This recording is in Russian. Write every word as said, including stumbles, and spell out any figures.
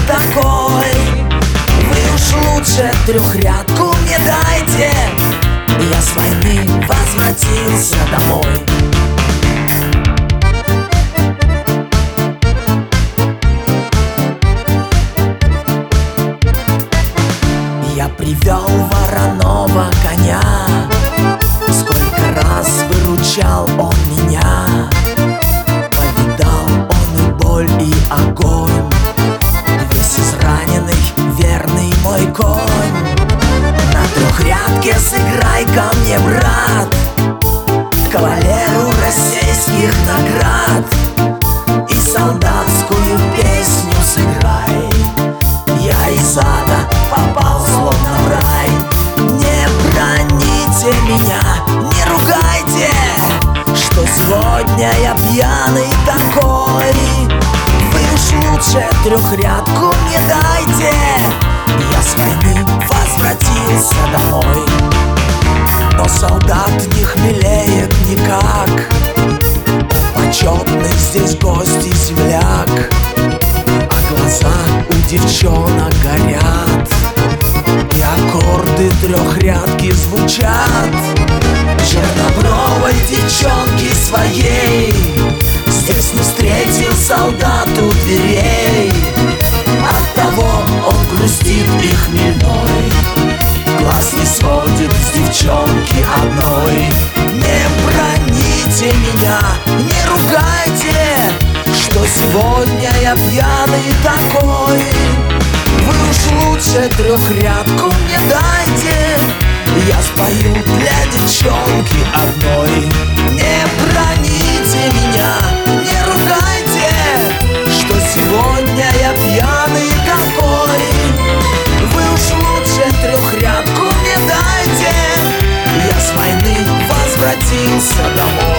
такой. Вы уж лучше трехрядку мне дайте, я с войны возвратился домой. Я привел вороного коня, сколько раз выручал он меня. Повидал он и боль, и огонь, весь израненный, верный мой конь. На трехрядке сыграй ко мне, брат, кавалеру российских наград, и солдатскую песню сыграй. Я из ада попал словно в рай. Не броните меня, не ругайте, что сегодня я пьяный такой. Вы уж лучше трехрядку мне дайте, я с войны возвратился домой. Но солдат не хмелеет никак, он почетный здесь гость и земляк, а глаза у девчонок горят, и аккорды трехрядки звучат. Чернобровой девчонки своей здесь не встретил солдат у дверей. Оттого он грустит и хмельной, глаз не сводит с девчонки одной. Не броните меня, не ругайте, что сегодня я пьяный такой. Вы уж лучше трехрядку мне дайте, я спою для девчонки одной. Не броните меня, не ругайте, что сегодня я пьяный такой. Вы уж лучше трехрядку мне дайте, я с войны возвратился домой.